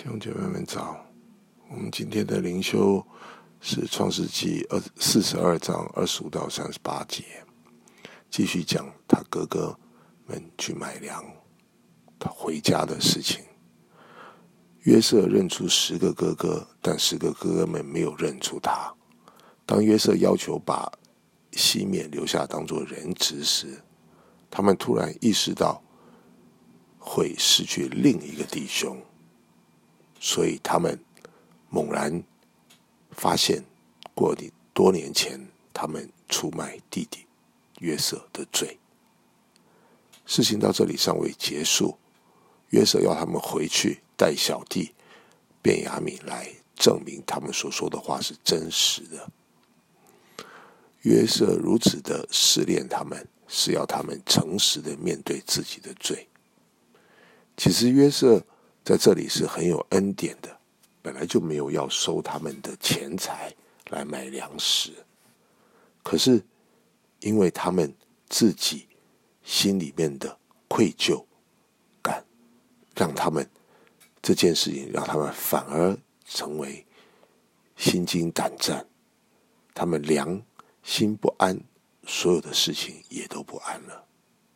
弟兄姐妹们早，我们今天的灵修是创世纪42章25到38节，继续讲他哥哥们去买粮，他回家的事情。约瑟认出10个哥哥，但10个哥哥们没有认出他。当约瑟要求把西缅留下当作人质时，他们突然意识到会失去另一个弟兄，所以他们猛然发现过多年前他们出卖弟弟约瑟的罪。事情到这里尚未结束，约瑟要他们回去带小弟便雅悯来证明他们所说的话是真实的。约瑟如此的试炼他们，是要他们诚实的面对自己的罪。其实约瑟在这里是很有恩典的，本来就没有要收他们的钱财来买粮食，可是因为他们自己心里面的愧疚感，让他们这件事情让他们反而成为心惊胆战，他们良心不安，所有的事情也都不安了。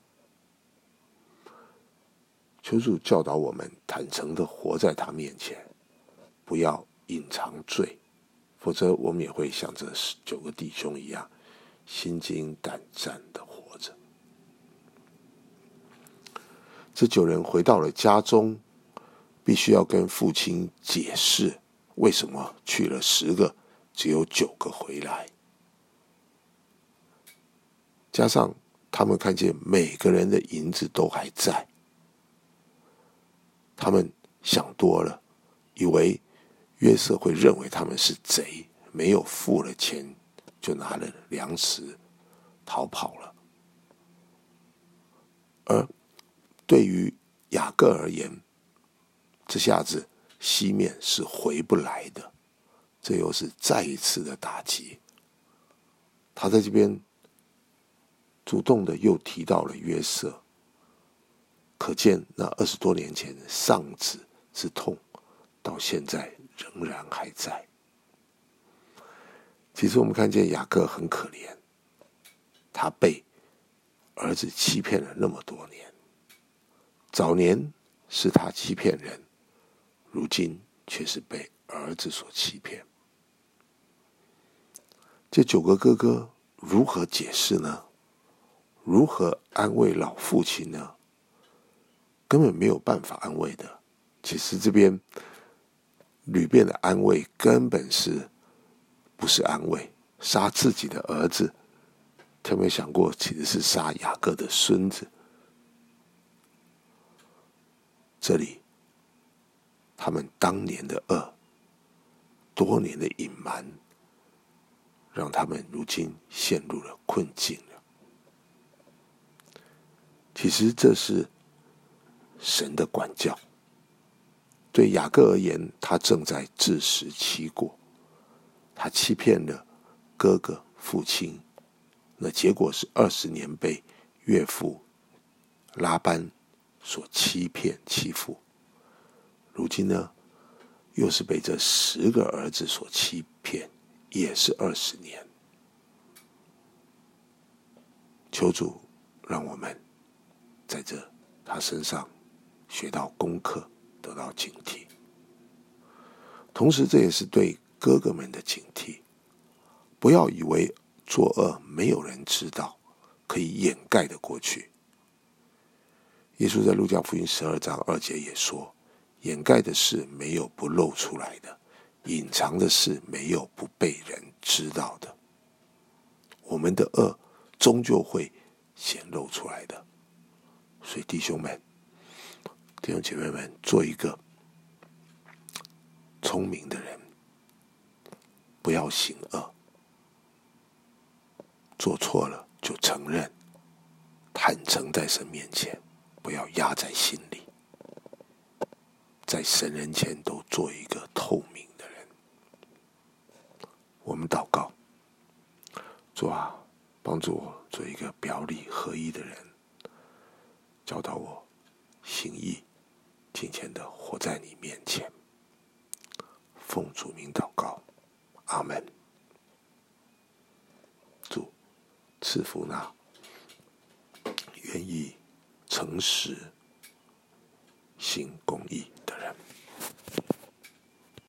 求主教导我们坦诚的活在他面前，不要隐藏罪，否则我们也会像这9个弟兄一样心惊胆战的活着。这9人回到了家中，必须要跟父亲解释为什么去了10个只有9个回来，加上他们看见每个人的银子都还在，他们想多了，以为约瑟会认为他们是贼，没有付了钱就拿了粮食逃跑了。而对于雅各而言，这下子西面是回不来的，这又是再一次的打击。他在这边主动的又提到了约瑟，可见那20多年前丧子之痛到现在仍然还在。其实我们看见雅各很可怜，他被儿子欺骗了那么多年，早年是他欺骗人，如今却是被儿子所欺骗。这9个哥哥如何解释呢？如何安慰老父亲呢？根本没有办法安慰的。其实这边吕便的安慰根本是不是安慰，杀自己的儿子，他没想过其实是杀雅各的孙子。这里他们当年的恶，多年的隐瞒，让他们如今陷入了困境了。其实这是神的管教，对雅各而言，他正在自食其果，他欺骗了哥哥父亲，那结果是20年被岳父拉班所欺骗欺负，如今呢又是被这10个儿子所欺骗，也是20年。求主让我们在他身上学到功课，得到警惕。同时这也是对哥哥们的警惕，不要以为作恶没有人知道，可以掩盖的过去。耶稣在路加福音12章2节也说，掩盖的事没有不露出来的，隐藏的事没有不被人知道的。我们的恶终究会显露出来的。所以弟兄们弟兄姐妹们，做一个聪明的人，不要行恶，做错了就承认，坦诚在神面前，不要压在心里，在神人前都做一个透明的人。我们祷告，主啊，帮助我做一个表里合一的人，教导我行义，敬虔的活在你面前。 奉主名祷告，阿们。主赐福那愿意诚实行公义的人。